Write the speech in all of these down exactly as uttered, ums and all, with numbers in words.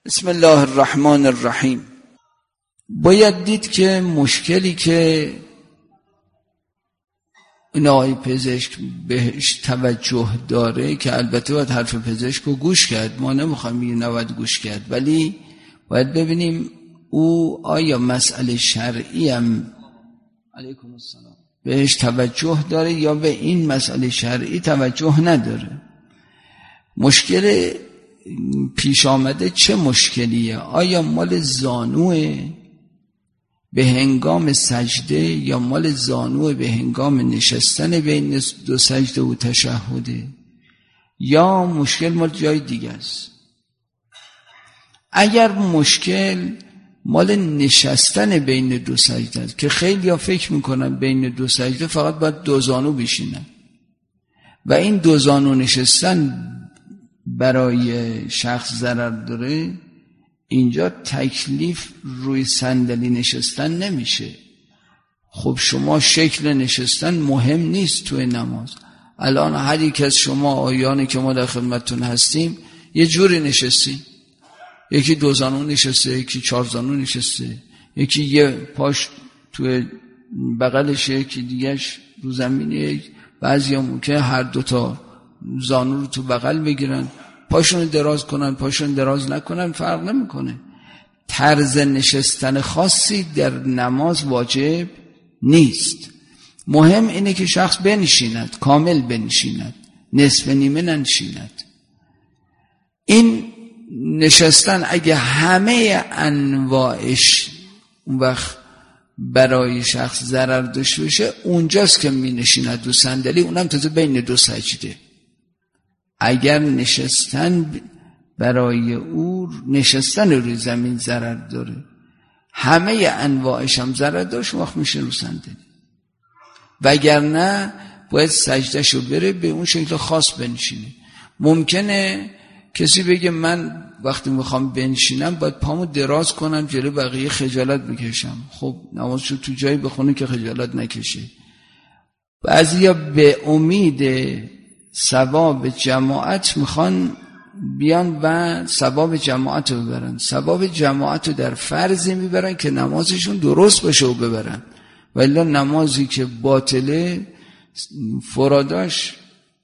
بسم الله الرحمن الرحیم. باید دید که مشکلی که این آقای پزشک بهش توجه داره، که البته باید حرف پزشک رو گوش کرد، ما نمیخوایم بگیم نباید گوش کرد، ولی باید ببینیم او آیا مسئله شرعی هم علیکم السلام بهش توجه داره یا به این مسئله شرعی توجه نداره. مشکل پیش آمده چه مشکلیه؟ آیا مال زانوه به هنگام سجده یا مال زانوه به هنگام نشستن بین دو سجده و تشهده، یا مشکل مال جای دیگه است؟ اگر مشکل مال نشستن بین دو سجده است، که خیلی ها فکر میکنن بین دو سجده فقط باید دو زانو بشینن و این دو زانو نشستن برای شخص ضرر داره، اینجا تکلیف روی صندلی نشستن نمیشه. خب شما شکل نشستن مهم نیست توی نماز. الان هر یک از شما آیانی که ما در خدمتتون هستیم یه جوری نشستیم، یکی دو زانو نشسته، یکی چهار زانو نشسته، یکی یه پاش توی بغلشه، یکی دیگهش رو زمینه، بعضی هم که هر دوتا زانو رو تو بغل بگیرن، پاشون دراز کنن، پاشون دراز نکنن، فرق نمیکنه. طرز نشستن خاصی در نماز واجب نیست. مهم اینه که شخص بنشیند، کامل بنشیند، نصف نیمه ننشیند. این نشستن اگه همه انواعش اون وقت برای شخص ضرر داشته باشه، اونجاست که می نشیند دو صندلی، اونم تازه بین دو سجده. اگر نشستن برای او نشستن روی زمین ضرر داره، همه انواعش هم ضرر داشت، وقت میشه رو صندلی. وگرنه باید سجدهشو بره به اون شکل خاص بنشینه. ممکنه کسی بگه من وقتی میخوام بنشینم باید پامو دراز کنم جلو بقیه خجالت بکشم. خب نمازشو تو جایی بخونه که خجالت نکشه. بعضیا به امید ثواب جماعت میخوان بیان و ثواب جماعت رو ببرن. ثواب جماعت رو در فرضی میبرن که نمازشون درست باشه و ببرن، ولی نمازی که باطله فراداش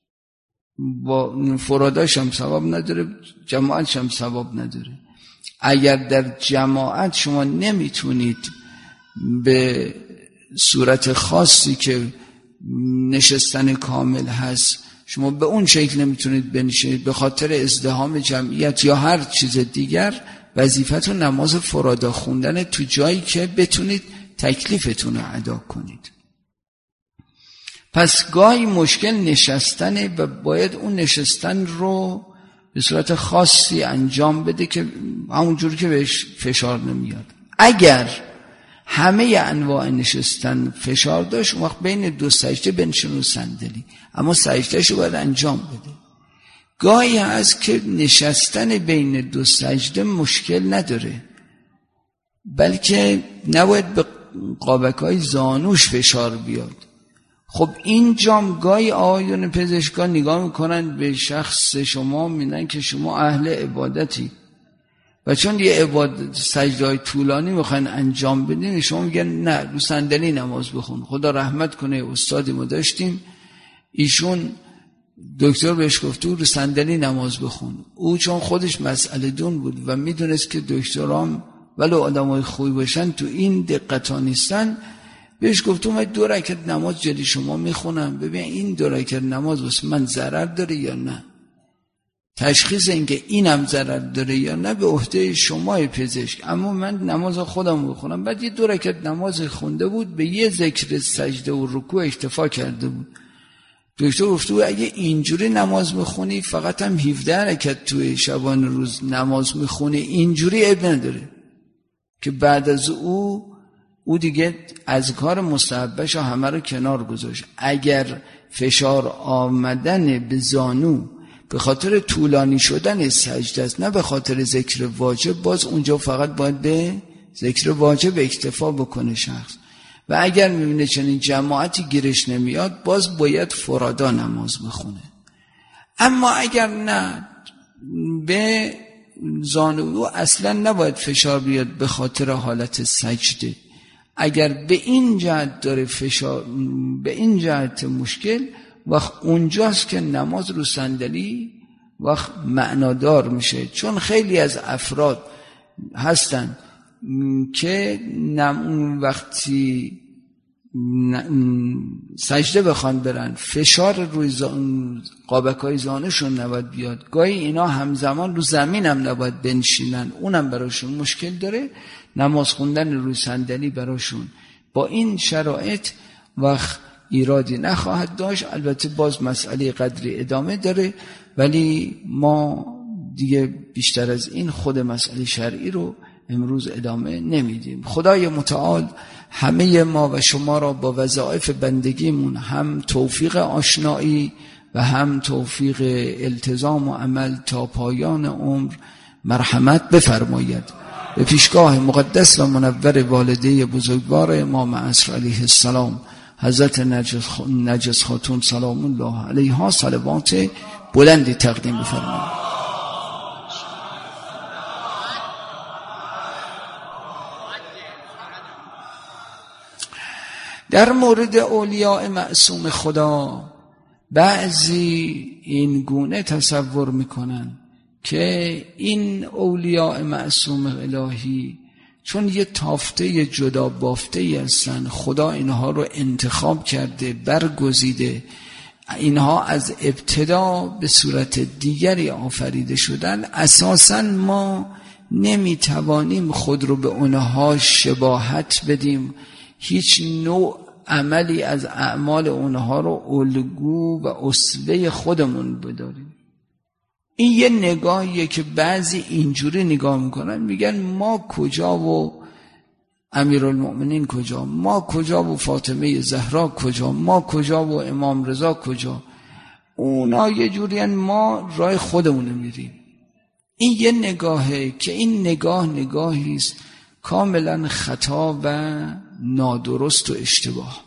با فراداش هم ثواب نداره، جماعتش هم ثواب نداره. اگر در جماعت شما نمیتونید به صورت خاصی که نشستن کامل هست، شما به اون شکل نمیتونید بنشینید به خاطر ازدحام جمعیت یا هر چیز دیگر، وظیفتون نماز فرادا خوندن تو جایی که بتونید تکلیفتون رو ادا کنید. پس گاهی مشکل نشستنه و باید اون نشستن رو به صورت خاصی انجام بده که همونجوری که بهش فشار نمیاد. اگر همه انواع نشستن فشار داشت، اون وقت بین دو سجده بنشین و صندلی، اما سجدهشو باید انجام بده. گاهی هست که نشستن بین دو سجده مشکل نداره، بلکه نباید به قابکای زانوش فشار بیاد. خب این جام گاهی آقایون پزشکان نگاه میکنن به شخص شما، میدن که شما اهل عبادتی و چون یه عبادت سجده‌های طولانی میخواین انجام بدین، شما میگن نه رو صندلی نماز بخون. خدا رحمت کنه استادی ما داشتیم، ایشون دکتر بهش گفت رو صندلی نماز بخون. او چون خودش مسئله دون بود و میدونست که دکترام ولو آدمای خوبی باشن تو این دقتا نیستن، بهش گفتم من دو رکعت نماز جلوی شما میخونم، ببین این دو رکعت نماز واسه من ضرر داره یا نه. تشخیص اینکه اینم ضرر داره یا نه به عهده شمای پزشک، اما من نماز خودم بخونم. بعد یه دو رکعت نماز خونده بود، به یه ذکر سجده و رکوع اکتفا کرده بود. دکتر گفت اگه اینجوری نماز میخونی، فقط هم هفده رکعت توی شبان روز نماز میخونی، اینجوری عیب نداره. که بعد از او او دیگه از کار مستحبش همه رو کنار گذاشت. اگر فشار آمدن به زانو به خاطر طولانی شدن سجده است، نه به خاطر ذکر واجب، باز اونجا فقط باید به ذکر واجب اکتفا بکنه شخص. و اگر میبینه چنین جماعتی گیرش نمیاد، باز باید فرادا نماز بخونه. اما اگر نه به زانو او اصلا نباید فشار بیاد به خاطر حالت سجده. اگر به این جهت داره فشار، به این جهت مشکل، وقت اونجاست که نماز رو صندلی وقت معنادار میشه. چون خیلی از افراد هستن که نم وقتی سجده بخوان برن فشار روی قابکای زانوشون نباید بیاد، گاهی اینا همزمان رو زمین هم نباید بنشینن، اونم براشون مشکل داره. نماز خوندن روی صندلی براشون با این شرایط وقت ایرادی نخواهد داشت. البته باز مسئله قدری ادامه داره، ولی ما دیگه بیشتر از این خود مسئله شرعی رو امروز ادامه نمیدیم. خدای متعال همه ما و شما را با وظایف بندگیمون هم توفیق آشنایی و هم توفیق التزام و عمل تا پایان عمر مرحمت بفرماید. به پیشگاه مقدس و منور والده بزرگوار امام عصر علیه السلام حضرت نجس خاتون سلام الله علیها صلوات بلندی تقدیم بفرمایید. در مورد اولیاء معصوم خدا بعضی این گونه تصور میکنن که این اولیاء معصوم الهی چون یه تافته جدا بافته ای هستن، خدا اینها رو انتخاب کرده، برگزیده، اینها از ابتدا به صورت دیگری آفریده شدن، اساساً ما نمیتوانیم خود رو به اونها شباهت بدیم، هیچ نوع عملی از اعمال اونها رو الگو و اسوه خودمون بداریم. این یه نگاهیه که بعضی اینجوری نگاه میکنن، میگن ما کجا و امیرالمؤمنین کجا، ما کجا و فاطمه زهرا کجا، ما کجا و امام رضا کجا. اونا یه جورین، ما راه خودمونه میریم. این یه نگاهه که این نگاه نگاهیست کاملا خطا و نادرست و اشتباه.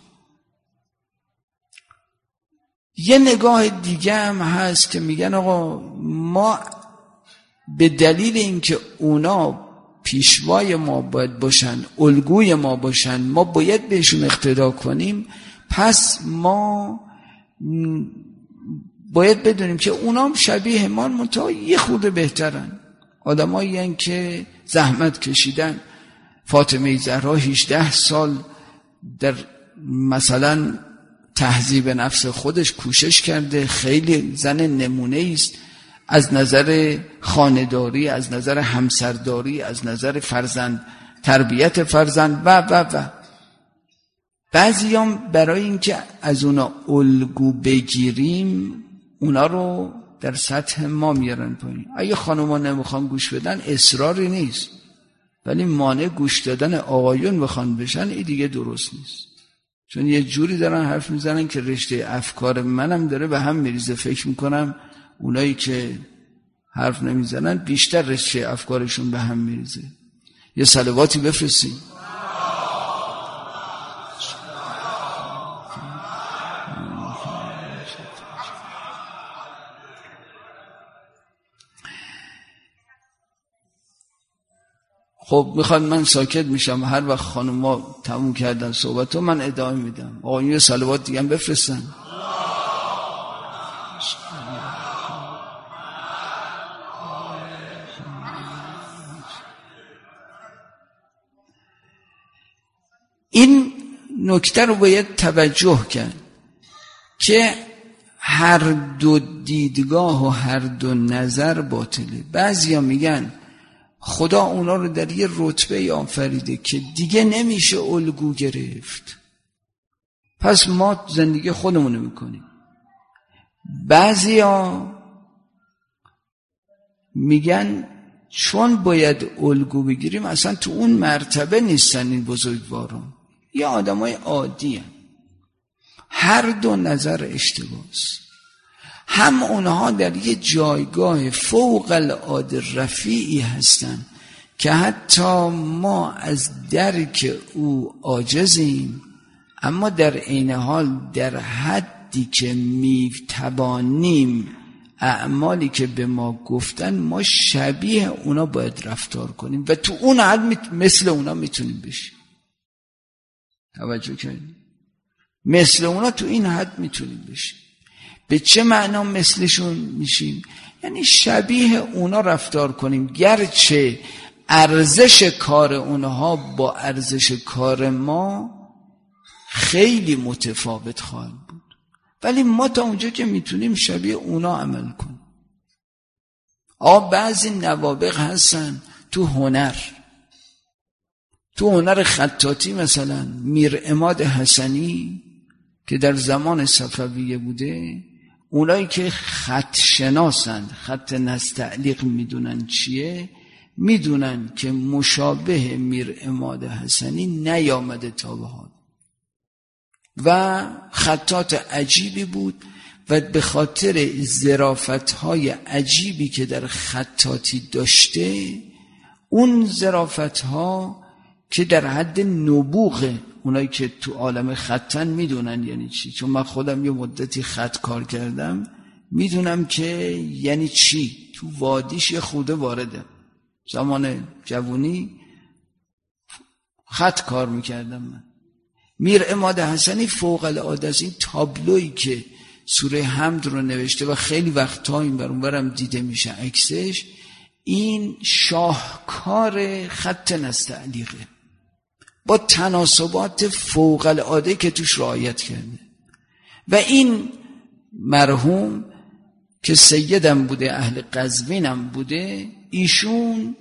یه نگاه دیگه هم هست که میگن آقا ما به دلیل اینکه اونا پیشوای ما باید باشن، الگوی ما باشن، ما باید بهشون اقتدا کنیم، پس ما باید بدونیم که اونا هم شبیه ما منتها یه خورده بهترن. آدمایی هستن که زحمت کشیدن. فاطمه زهرا هجده سال در مثلا تهذیب نفس خودش کوشش کرده، خیلی زن نمونه است از نظر خانه‌داری، از نظر همسرداری، از نظر فرزند، تربیت فرزند و و و بعضیام برای اینکه از اونا الگو بگیریم اونا رو در سطح ما میارن پایین. اگه خانوما نمیخوان گوش بدن اصراری نیست، ولی مانع گوش دادن آقایون بخوان بشن این دیگه درست نیست. چون یه جوری دارن حرف میزنن که رشته افکار منم داره به هم میریزه. فکر میکنم اونایی که حرف نمیزنن بیشتر رشته افکارشون به هم میریزه. یه صلواتی بفرستین. خب میخواد من ساکت میشم، هر وقت خانوما تموم کردن صحبتو من ادامه میدم. آقایون یه صلوات دیگه هم بفرستن. این نکته رو باید توجه کرد که هر دو دیدگاه و هر دو نظر باطله. بعضیا میگن خدا اونا رو در یه رتبه آفریده که دیگه نمیشه الگو گرفت، پس ما زندگی خودمونو میکنیم. بعضیا میگن چون باید الگو بگیریم اصلا تو اون مرتبه نیستن این بزرگواران، یه آدمای عادی هن. هر دو نظر اشتباهست. هم اونها در یه جایگاه فوق العاده رفیعی هستن که حتی ما از درک او عاجزیم، اما در عین حال در حدی که میتوانیم اعمالی که به ما گفتن ما شبیه اونا باید رفتار کنیم و تو اون حد مثل اونا میتونیم بشیم. توجه کنیم، مثل اونا تو این حد میتونیم بشیم. به چه معنا مثلشون میشیم؟ یعنی شبیه اونا رفتار کنیم، گرچه ارزش کار اونها با ارزش کار ما خیلی متفاوت خواهد بود، ولی ما تا اونجا که میتونیم شبیه اونا عمل کنیم. آقا بعضی نوابغ هستن تو هنر، تو هنر خطاطی مثلا میر عماد حسنی که در زمان صفویه بوده، اونایی که خط شناسند، خط نستعلیق میدونن چیه، میدونن که مشابه میر عماد حسنی نیامده تا به حال و خطاط عجیبی بود و به خاطر ظرافت‌های عجیبی که در خطاطی داشته، اون ظرافت‌ها که در حد نبوغ، اونایی که تو عالم خطن میدونن یعنی چی، چون من خودم یه مدتی خط کار کردم میدونم که یعنی چی. تو وادیش یه خوده واردم، زمان جوانی خط کار میکردم من. میر عماد حسنی فوق العاده است. این تابلویی که سوره حمد رو نوشته و خیلی وقتا این بر اونورم دیده میشه عکسش، این شاهکار خط نستعلیقه با تناسبات فوق العاده که توش رعایت کرده. و این مرحوم که سیدم بوده، اهل قزوینم بوده، ایشون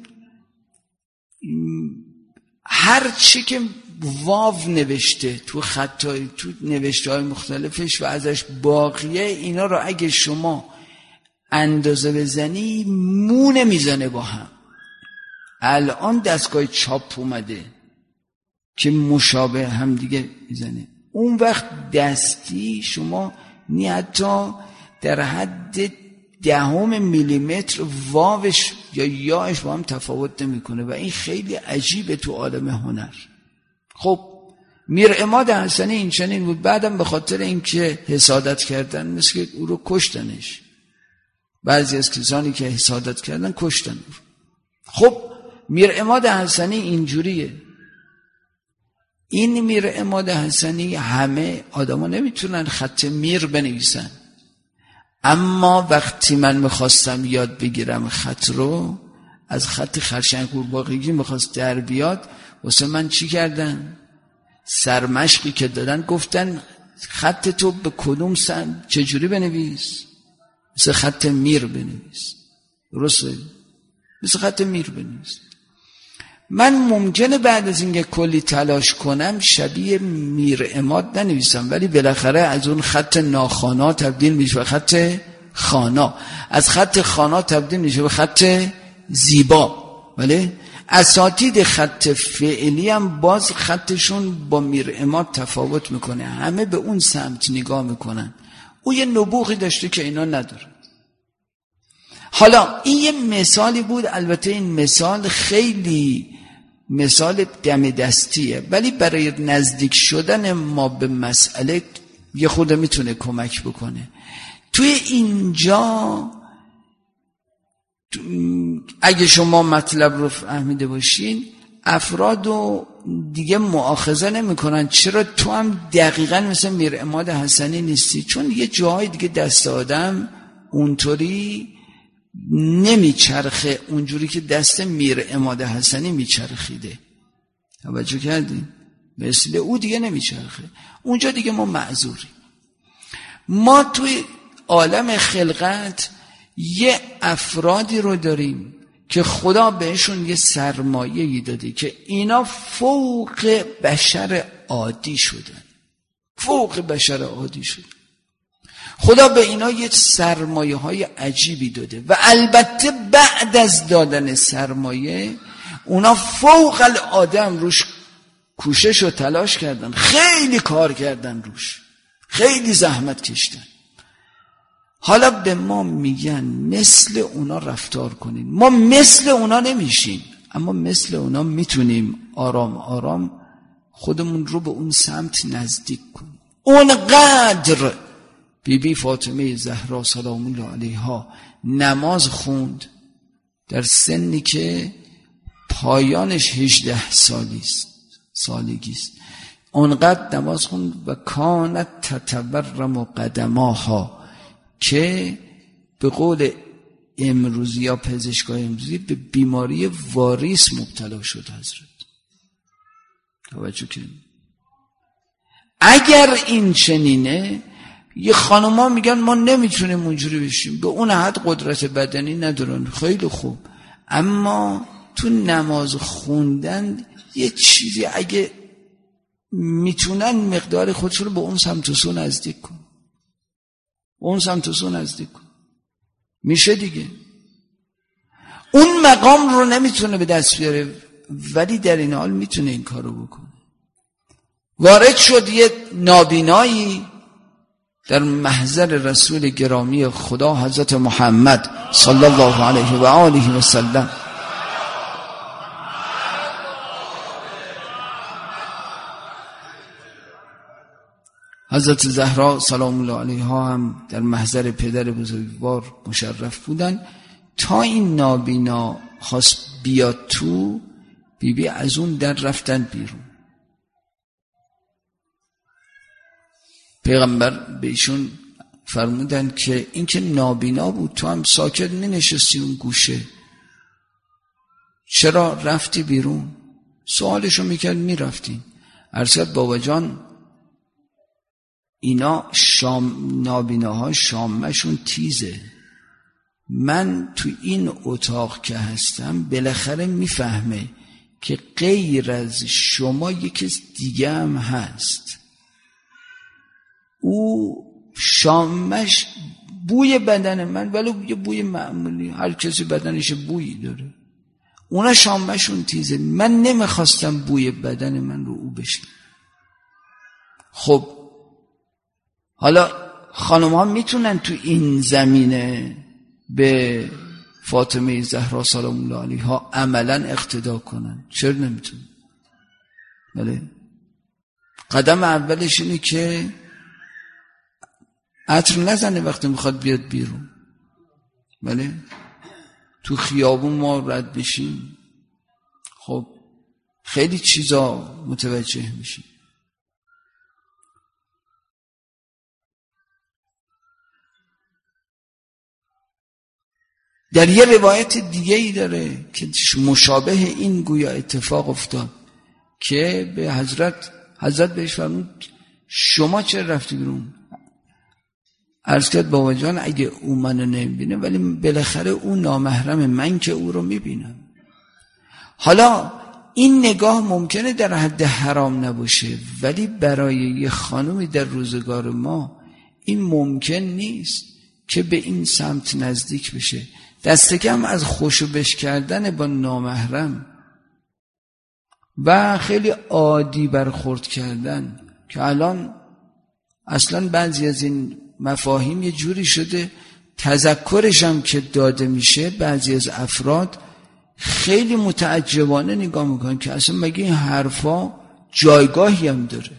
هر چی که واو نوشته تو خطای تو نوشته های مختلفش و ازش باقیه، اینا رو اگه شما اندازه بزنی مونه میزنه با هم. الان دستگاه چاپ اومده که مشابه هم دیگه میزنه، اون وقت دستی شما نی حتی در حد دهم میلیمتر واوش یا یاش با هم تفاوت نمیکنه و این خیلی عجیبه تو عالم هنر. خب میر عماد حسنی این چنین بود. بعدم به خاطر اینکه حسادت کردن مثل که او رو کشتنش، بعضی از کسانی که حسادت کردن کشتن. خب میر عماد حسنی اینجوریه. این میر عماد حسنی همه آدما نمیتونن خط میر بنویسن، اما وقتی من میخواستم یاد بگیرم خط رو، از خط خرشنگ قورباغگی میخواست در بیاد، واسه من چی کردن؟ سرمشقی که دادن، گفتن خط تو به کدوم سن چجوری بنویس؟ مثل خط میر بنویس. درسته؟ مثل خط میر بنویس. من ممکنه بعد از اینکه کلی تلاش کنم شبیه میر عماد ننویسم، ولی بالاخره از اون خط ناخوانا تبدیل میشه به خط خوانا، از خط خوانا تبدیل میشه به خط زیبا. ولی اساتید خط فعلی هم باز خطشون با میر عماد تفاوت میکنه، همه به اون سمت نگاه میکنن. او یه نبوغی داشته که اینا نداره. حالا این یه مثالی بود، البته این مثال خیلی مثال دم دستیه، ولی برای نزدیک شدن ما به مسئله یه خود میتونه کمک بکنه. توی اینجا اگه شما مطلب رو فهمیده باشین، افراد رو دیگه مؤاخذه نمی کنن چرا تو هم دقیقاً مثل میر عماد حسنی نیستی، چون یه جاهای دیگه دست آدم اونطوری نمیچرخه اونجوری که دست میر عماد حسنی میچرخیده. توجه کردین؟ مثل او دیگه نمیچرخه، اونجا دیگه ما معذوری. ما توی عالم خلقت یه افرادی رو داریم که خدا بهشون یه سرمایه‌ای داده که اینا فوق بشر عادی شدن، فوق بشر عادی شدن. خدا به اینا یه سرمایه های عجیبی داده و البته بعد از دادن سرمایه اونا فوق العاده روش کوشش و تلاش کردن، خیلی کار کردن روش، خیلی زحمت کشیدن. حالا به ما میگن مثل اونا رفتار کنیم. ما مثل اونا نمیشیم، اما مثل اونا میتونیم آرام آرام خودمون رو به اون سمت نزدیک کنیم. اونقدر بی بی فاطمه زهرا سلام الله علیها نماز خوند در سنی که پایانش هجده سالیست سالگیست، اونقدر نماز خوند و کانت تتورم قدماها که به قول امروزی یا پزشکای امروزی به بیماری واریس مبتلا شد حضرت. توجه کنید. اگر این چنینه، یه خانوما میگن ما نمیتونیم اونجوری بشیم، به اون حد قدرت بدنی ندارن، خیلی خوب، اما تو نماز خوندن یه چیزی اگه میتونن مقدار خودشون رو به اون سمت و سو نزدیک کن، اون سمت و سو نزدیک کن، میشه دیگه. اون مقام رو نمیتونه به دست بیاره، ولی در این حال میتونه این کارو بکنه. وارد شد یه نابینایی در محضر رسول گرامی خدا حضرت محمد صلی الله علیه و آله و سلم. حضرت زهرا سلام الله علیها هم در محضر پدر بزرگوار مشرف بودن. تا این نابینا خواست بیاد تو، بی بی از اون در رفتن بیرون. پیغمبر بهشون فرمودن که این که نابینا بود تو هم ساکت می نشستی اون گوشه، چرا رفتی بیرون؟ سوالشو میکرد میرفتین. عرض کرد بابا جان اینا شام نابیناها شامشون تیزه، من تو این اتاق که هستم بالاخره میفهمه که غیر از شما یکی دیگه هم هست، او شامش بوی بدن من ولی یه بوی معمولی، هر کسی بدنش بویی داره، اونا شامشون تیزه، من نمیخواستم بوی بدن من رو او بشه. خب حالا خانم ها میتونن تو این زمینه به فاطمه زهرا سلام الله علیها عملا اقتدا کنن، چرا نمیتونن؟ بله، قدم اولش اینه که عطر نزنه وقتی میخواد بیاد بیرون. بله، تو خیابون ما رد بشیم خب خیلی چیزا متوجه میشیم. در یه روایت دیگه ای داره که مشابه این گویا اتفاق افتاد که به حضرت حضرت بهش فرمود شما چرا رفتی بیرون؟ عرض کرد بابا جان اگه او منو نمیبینه ولی بالاخره او نامحرم من که او رو میبینم. حالا این نگاه ممکنه در حد حرام نباشه، ولی برای یه خانومی در روزگار ما این ممکن نیست که به این سمت نزدیک بشه. دست کم از خوشو بش کردن با نامحرم و خیلی عادی برخورد کردن که الان اصلا بعضی از این مفاهیم یه جوری شده تذکرش هم که داده میشه بعضی از افراد خیلی متعجبانه نگاه میکنن که اصلا مگه این حرفا جایگاهی هم داره؟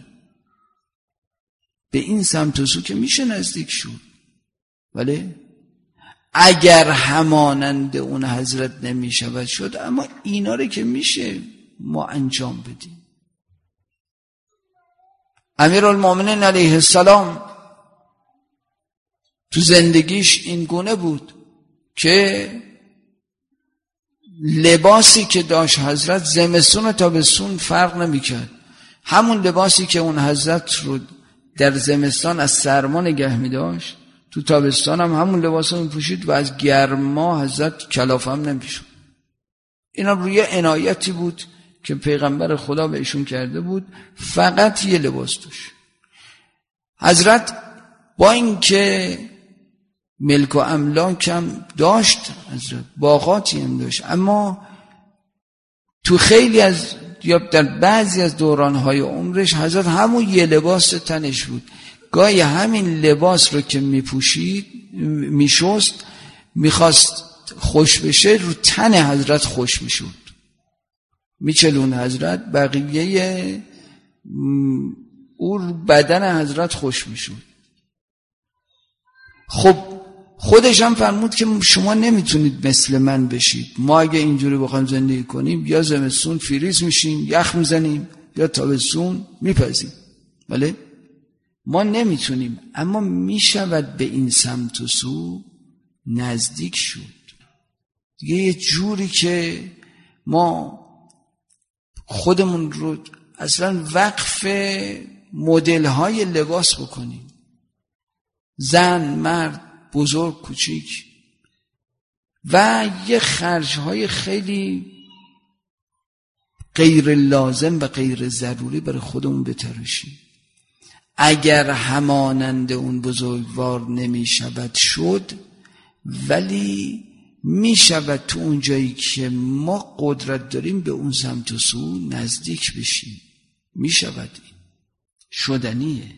به این سمت و سو که میشه نزدیک شد، ولی اگر همانند اون حضرت نمیشود شد، اما اینا رو که میشه ما انجام بدیم. امیرالمومنین علیه السلام تو زندگیش این گونه بود که لباسی که داشت حضرت زمستون و تابستون فرق نمیکرد. همون لباسی که اون حضرت رو در زمستان از سرما نگه می‌داشت تو تابستان هم همون لباس رو می‌پوشید و از گرما حضرت کلافه هم نمی‌شد. اینا روی عنایتی بود که پیغمبر خدا بهشون کرده بود، فقط یه لباس داشت. حضرت با اینکه ملک و املاک هم داشت، حضرت باغاتی هم داشت، اما تو خیلی از یا در بعضی از دوران‌های عمرش حضرت همون یه لباس تنش بود. گاهی همین لباس رو که میپوشید میشست، میخواست خوش بشه رو تن حضرت خوش میشد، میچلون حضرت بقیه او بدن حضرت خوش میشد. خب خودش هم فرمود که شما نمیتونید مثل من بشید. ما اگه اینجوری بخوایم زندگی کنیم یا زمستون فریز میشیم، یخ میزنیم، یا تابستون میپزیم. بله ما نمیتونیم، اما میشود به این سمت و سو نزدیک شد دیگه، یه جوری که ما خودمون رو اصلا وقف مدل های لباس بکنیم، زن، مرد، بزرگ، کوچیک، و یه خرج های خیلی غیر لازم و غیر ضروری برای خودمون بتراشیم. اگر همانند اون بزرگوار نمی شود شد، ولی می شود تو اون جایی که ما قدرت داریم به اون سمت و سو نزدیک بشیم. می شود، این شدنیه.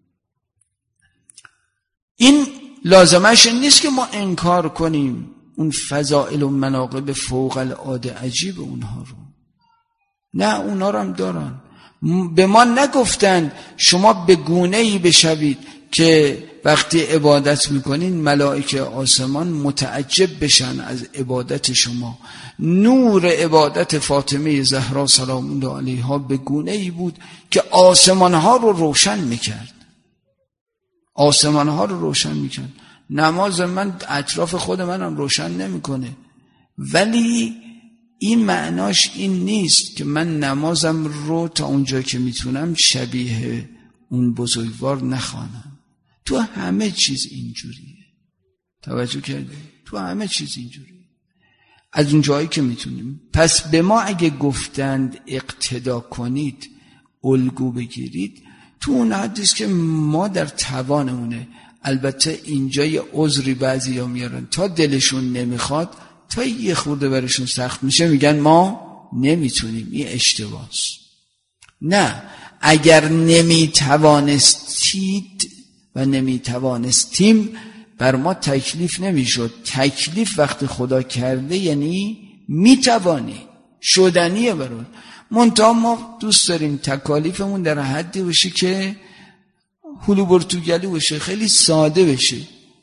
این لازمش نیست که ما انکار کنیم اون فضائل و مناقب فوق العاده عجیب اونها رو. نه، اونها رو هم دارن. به ما نگفتن شما به گونه‌ای بشوید که وقتی عبادت میکنین ملائکه آسمان متعجب بشن از عبادت شما. نور عبادت فاطمه زهرا سلام الله علیها به گونه‌ای بود که آسمانها رو روشن میکرد. آسمانها رو روشن میکرد. نماز من اطراف خود منم روشن نمیکنه، ولی این معناش این نیست که من نمازم رو تا اونجا که میتونم شبیه اون بزرگوار نخوانم. تو همه چیز اینجوریه. توجه کردی؟ تو همه چیز اینجوریه، از اون جایی که میتونیم. پس به ما اگه گفتند اقتدا کنید، الگو بگیرید، تو اون حدیث که ما در توانمونه. البته اینجا یه عذری بعضی ها میارن، تا دلشون نمیخواد، تا یه خورده برشون سخت میشه میگن ما نمیتونیم. این اشتباهست. نه، اگر نمیتوانستید و نمیتوانستیم بر ما تکلیف نمیشد. تکلیف وقتی خدا کرده یعنی میتوانی، شدنیه برای منتها. ما دوست داریم تکالیفمون در حدی باشه که هلو برتوگلی باشه، خیلی ساده بشه.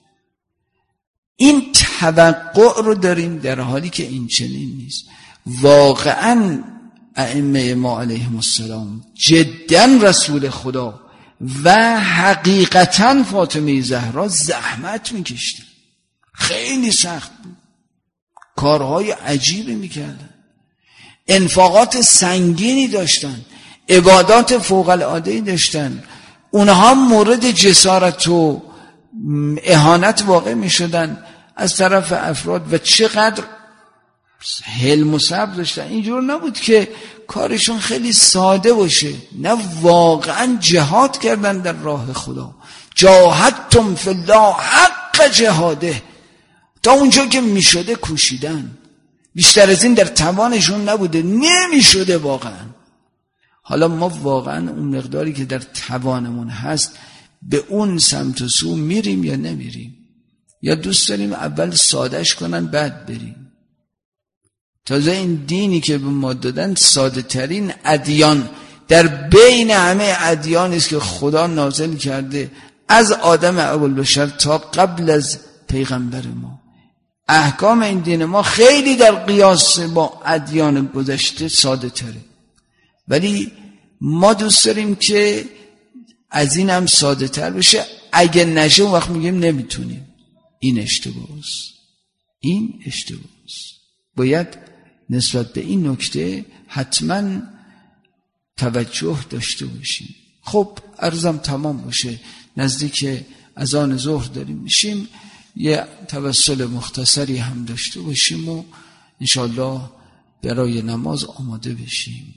این توقع رو داریم، در حالی که این چنین نیست. واقعا ائمه ما علیهم السلام، جدا رسول خدا و حقیقتا فاطمه زهرا زحمت میکشتن، خیلی سخت بود، کارهای عجیبی میکردن، انفاقات سنگینی داشتن، عبادات فوق العاده‌ای داشتن. اونها مورد جسارت و اهانت واقع میشدن از طرف افراد و چقدر حلم و صبر داشتن. اینجور نبود که کارشون خیلی ساده باشه، نه، واقعا جهاد کردن در راه خدا. جاهدتم فی الله حق جهاده، تا اونجا که میشده کوشیدن، بیشتر از این در توانشون نبوده، نمیشده واقعا. حالا ما واقعا اون مقداری که در توانمون هست به اون سمت و سو میریم یا نمیریم، یا دوست داریم اول سادهش کنن بعد بریم. تازه این دینی که به ما دادن ساده ترین ادیان در بین همه ادیان است که خدا نازل کرده، از آدم ابوالبشر تا قبل از پیغمبر ما. احکام این دین ما خیلی در قیاس با ادیان گذشته ساده تره، ولی ما دوست داریم که از این هم ساده تر بشه. اگه نشه اون وقت میگیم نمیتونیم. این اشتباهست. این اشتباهست. باید نسبت به این نکته حتما توجه داشته باشیم. خب عرضم تمام باشه، نزدیک اذان ظهر داریم میشیم، یه توسل مختصری هم داشته باشیم و انشاءالله برای نماز آماده بشیم.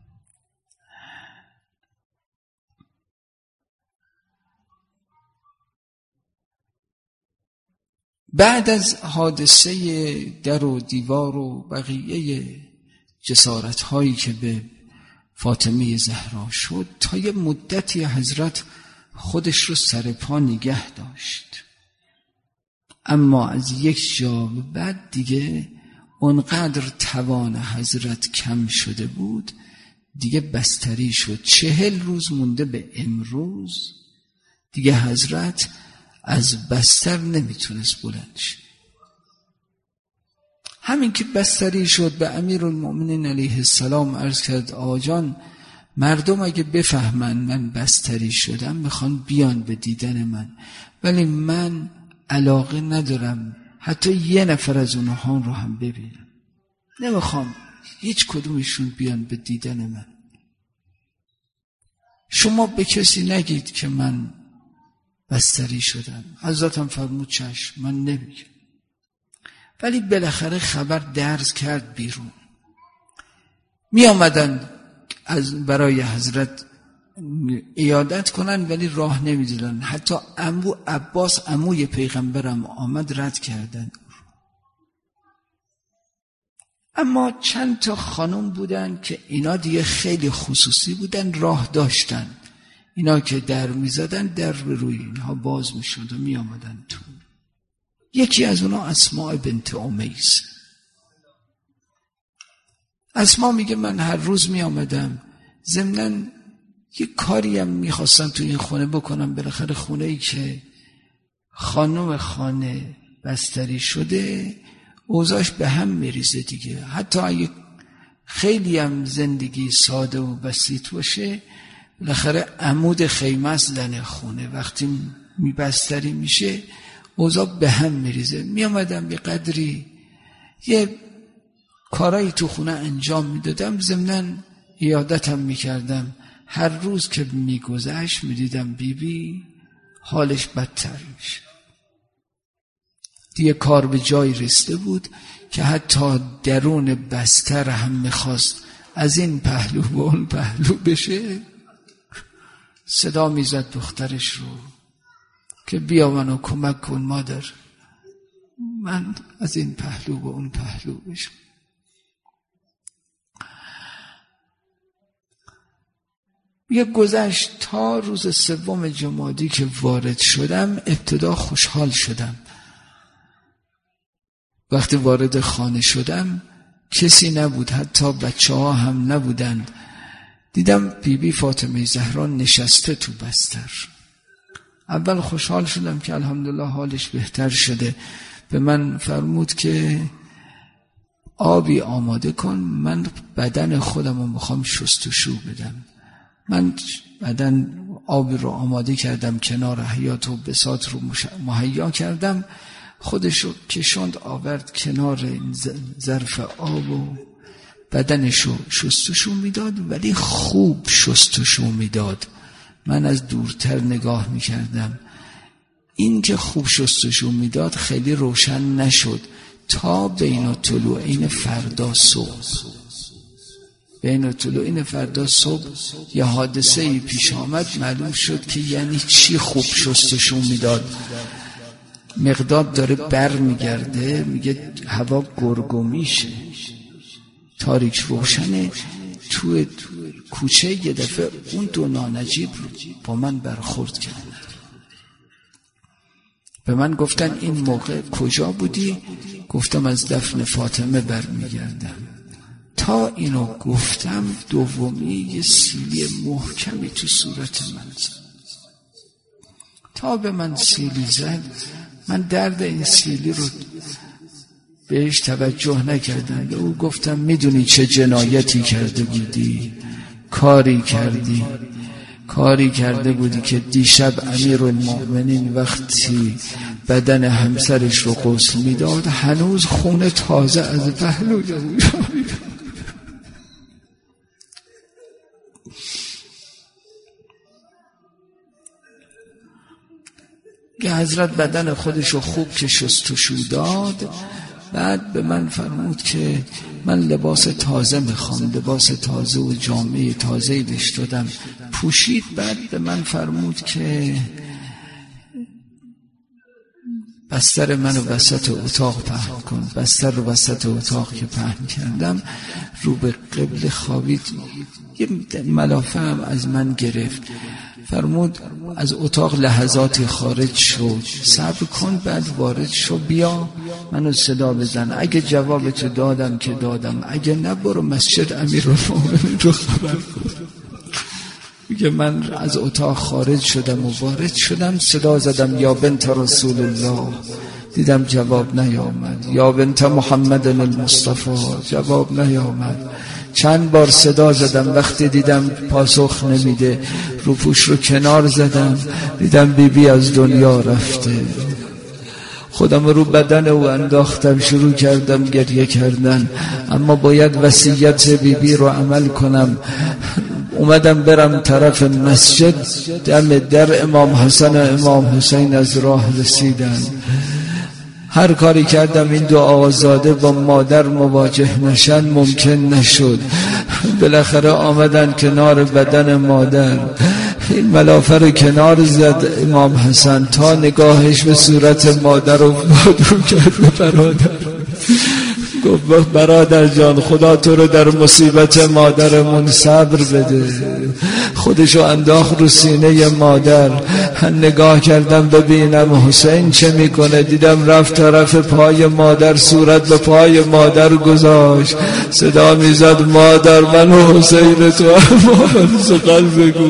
بعد از حادثه در و دیوار و بقیه جسارت هایی که به فاطمه زهرا شد، تا یه مدتی حضرت خودش رو سر پا نگه داشت، اما از یک جا به بعد دیگه اونقدر توان حضرت کم شده بود، دیگه بستری شد. چهل روز مونده به امروز، دیگه حضرت از بستر نمیتونست بلند شه. همین که بستری شد به امیرالمؤمنین علیه السلام عرض کرد آقا جان مردم اگه بفهمن من بستری شدم میخوان بیان به دیدن من، ولی من علاقه ندارم حتی یه نفر از اونها رو هم ببینم، نمیخوام هیچ کدومشون بیان به دیدن من. شما به کسی نگید که من بستری شدم. حضرتم فرمود چشم من نمیگم. ولی بالاخره خبر درز کرد بیرون. می آمدن از برای حضرت عیادت کنن ولی راه نمیدادن. حتی عمو عباس عموی پیغمبرم آمد رد کردن. اما چند تا خانم بودن که اینا دیگه خیلی خصوصی بودن، راه داشتن. اینا که در میزدن در روی اینها باز میشد و می آمدن تو. یکی از اونا اسماء بنت امیس. اسماء میگه من هر روز می آمدم، ضمناً یه کاری هم میخواستم تو این خونه بکنم. بالاخره خونه ای که خانم خانه بستری شده اوضاعش به هم میریزه دیگه. حتی اگه خیلی هم زندگی ساده و بسیط باشه، بالاخره عمود خیمه است لنه خونه، وقتی میبستری میشه اوضاع به هم میریزه. میامدم به قدری یه کارایی تو خونه انجام میدادم، ضمناً عیادتم میکردم. هر روز که میگذشت میدیدم بیبی حالش بدتر میشه. دیگه کار به جای رسیده بود که حتی درون بستر هم میخواست از این پهلو به اون پهلو بشه. صدا میزد دخترش رو که بیا منو کمک کن مادر، من از این پهلو به اون پهلو بشم. یه گذشت تا روز سوم جمادی که وارد شدم ابتدا خوشحال شدم. وقتی وارد خانه شدم کسی نبود، حتی بچه ها هم نبودند. دیدم بی بی فاطمه زهرا نشسته تو بستر. اول خوشحال شدم که الحمدلله حالش بهتر شده. به من فرمود که آبی آماده کن، من بدن خودم رو میخوام شستشو بدم. من بدن آبی رو آماده کردم، کنار حیاط و بساط رو مهیا کردم. خودشو کشوند آورد کنار این ظرف آب و بدنشو شستشو میداد، ولی خوب شستشو میداد. من از دورتر نگاه میکردم. این که خوب شستشو میداد خیلی روشن نشد تا بین طلوعین فردا صبح. بین طلوعین فردا صبح یه حادثه پیش آمد، معلوم شد که یعنی چی خوب شستشو میداد. مقداد داره بر میگرده، میگه هوا گرگو میشه، تاریک روشنه. تو کوچه یه دفعه اون دو نانجیب رو با من برخورد کرد. به من گفتن این موقع کجا بودی؟ گفتم از دفن فاطمه بر میگردم. تا اینو گفتم دومی یه سیلی محکمی تو صورت من زد. تا به من سیلی زد من درد این سیلی رو بهش توجه نکردم. به او گفتم میدونی چه جنایتی کرده بودی؟ کاری کردی کاری کرده بودی که دیشب امیرالمؤمنین وقتی بدن همسرش رو غسل میداد هنوز خون تازه از پهلوی او که حضرت بدن خودشو خوب که شستشو داد. بعد به من فرمود که من لباس تازه میخوام، لباس تازه و جامعه تازه بهش دادم، پوشید. بعد به من فرمود که بستر منو وسط اتاق پهن کن. بستر رو وسط اتاق که پهن کردم رو به قبل خوابید. یه ملافه هم از من گرفت. فرمود از اتاق لحظاتی خارج شد، صبر کن بعد وارد شو، بیا منو صدا بزن. اگه جوابتو دادم که دادم، اگه نه برو مسجد امیرالمؤمنین رو خبر کن. میگه من از اتاق خارج شدم و وارد شدم، صدا زدم یا بنت رسول الله، دیدم جواب نیامد. یا بنت محمد المصطفى، جواب نیامد. چند بار صدا زدم، وقتی دیدم پاسخ نمیده روپوش رو کنار زدم، دیدم بی بی از دنیا رفته. خودم رو بدن او انداختم، شروع کردم گریه کردن، اما باید وصیت بی بی رو عمل کنم. اومدم برم طرف مسجد، دم در امام حسن و امام حسین از راه رسیدن. هر کاری کردم این دو آقازاده با مادر مواجه نشن ممکن نشد. بالاخره آمدن کنار بدن مادر، این ملافه رو کنار زد امام حسن تا نگاهش به صورت مادر رو رو کرد به برادر. گفت برادر جان خدا تو رو در مصیبت مادرمون صبر بده. خودشو انداخت رو سینه مادر. نگاه کردم ببینم حسین چه میکنه، دیدم رفت طرف پای مادر، صورت به پای مادر گذاشت، صدا میزد مادر من و حسین تو هم سخن بگو.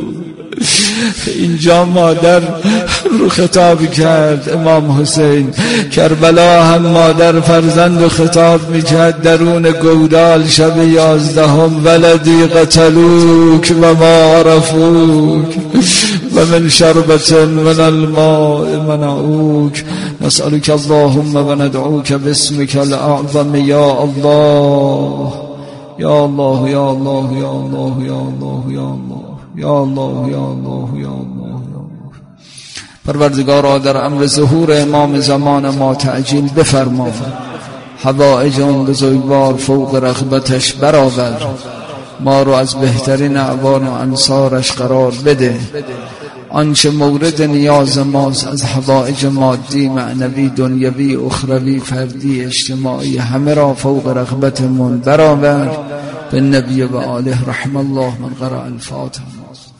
اینجا مادر رو خطاب کرد امام حسین، کربلا هم مادر فرزند رو خطاب میکرد. درون گودال شب یازدهم، ولدی قتلوک و ما عرفوک و من شربت من الماء منعوک، نسألك اللهم و ندعوک باسمك الاعظم یا الله یا الله یا الله یا الله یا الله یا الله یا الله یا الله یا الله. پروردگارا در امر ظهور امام زمان ما تعجیل بفرما، حوائج آن بزرگوار فوق رغبتش برآور، ما رو از بهترین اعوان و انصارش قرار بده. آنچه مورد نیاز ماست از حوائج مادی، معنوی، دنیوی، اخروی، فردی، اجتماعی، همه را فوق رغبتمون برآور. به نبی و آله رحم الله من قرأ الفاتحه.